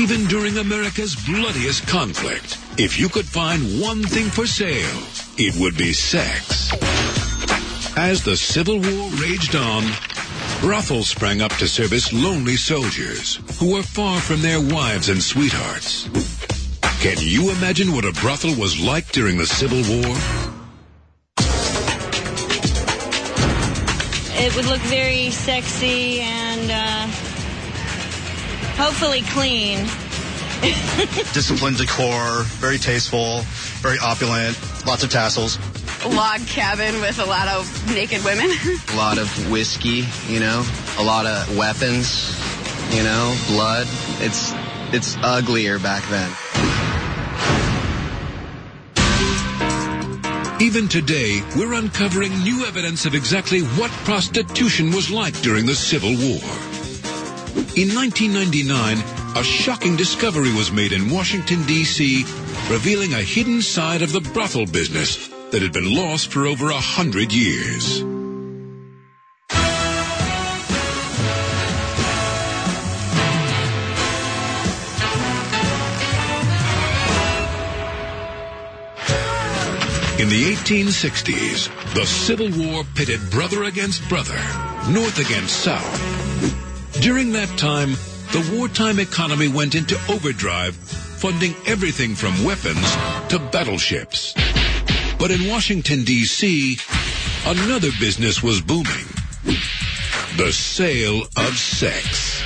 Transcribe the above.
Even during America's bloodiest conflict, if you could find one thing for sale, it would be sex. As the Civil War raged on, brothels sprang up to service lonely soldiers who were far from their wives and sweethearts. Can you imagine what a brothel was like during the Civil War? It would look very sexy and hopefully clean. Disciplined decor, very tasteful, very opulent, lots of tassels. A log cabin with a lot of naked women. A lot of whiskey, a lot of weapons, blood. It's uglier back then. Even today, we're uncovering new evidence of exactly what prostitution was like during the Civil War. In 1999, a shocking discovery was made in Washington, D.C., revealing a hidden side of the brothel business that had been lost for over 100 years. In the 1860s, the Civil War pitted brother against brother, North against South. During that time, the wartime economy went into overdrive, funding everything from weapons to battleships. But in Washington, D.C., another business was booming: the sale of sex.